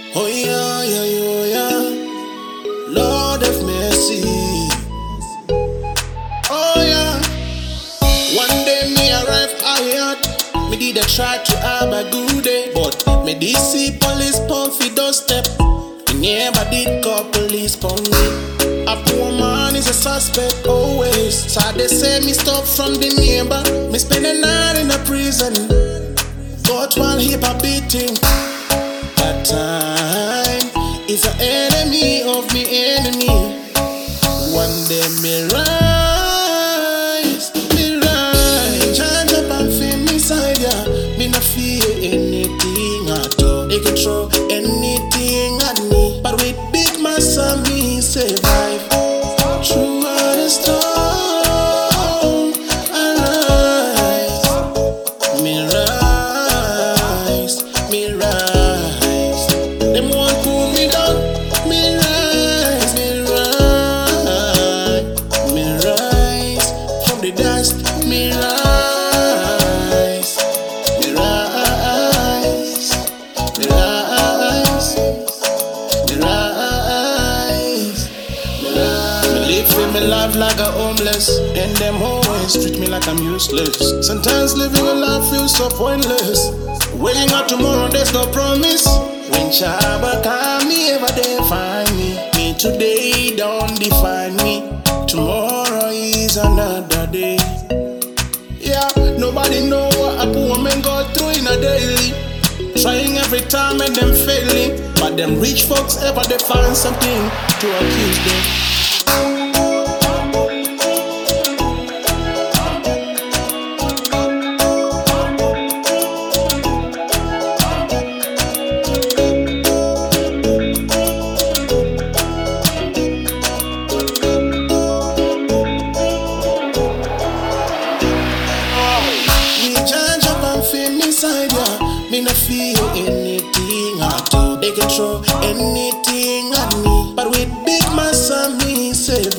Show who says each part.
Speaker 1: Oh yeah, yeah, yeah, yeah. Lord have mercy. Oh yeah. One day me arrive hired. Me did a try to have a good day, but me did see police pump fi doorstep. Me never did call police pump me. A poor man is a suspect always. So they say me stop from the neighbor. Me spend a night in a prison. Got one hip a beating. That time is an enemy of me enemy. One day me rise. Change up and feel me side, yeah. Me not fear anything at all. They can throw anything at me, but with big muscle me survive. Through all the storm, I rise. Me rise, me rise. Them want pull me down. Me rise, me rise, me rise. From the dust, me rise, me rise, me rise, me rise, me rise. Me live for me life like a homeless, and them always treat me like I'm useless. Sometimes living a life feels so pointless. Waiting out tomorrow, there's no promise. When Shabba come me, ever they find me. Me today don't define me. Tomorrow is another day. Yeah, nobody know what a poor man go through in a daily. Trying every time and them failing. But them rich folks ever they find something to accuse them. Inside, yeah. Me no fear anything at all. They can throw anything at me, but with big muscle me survive.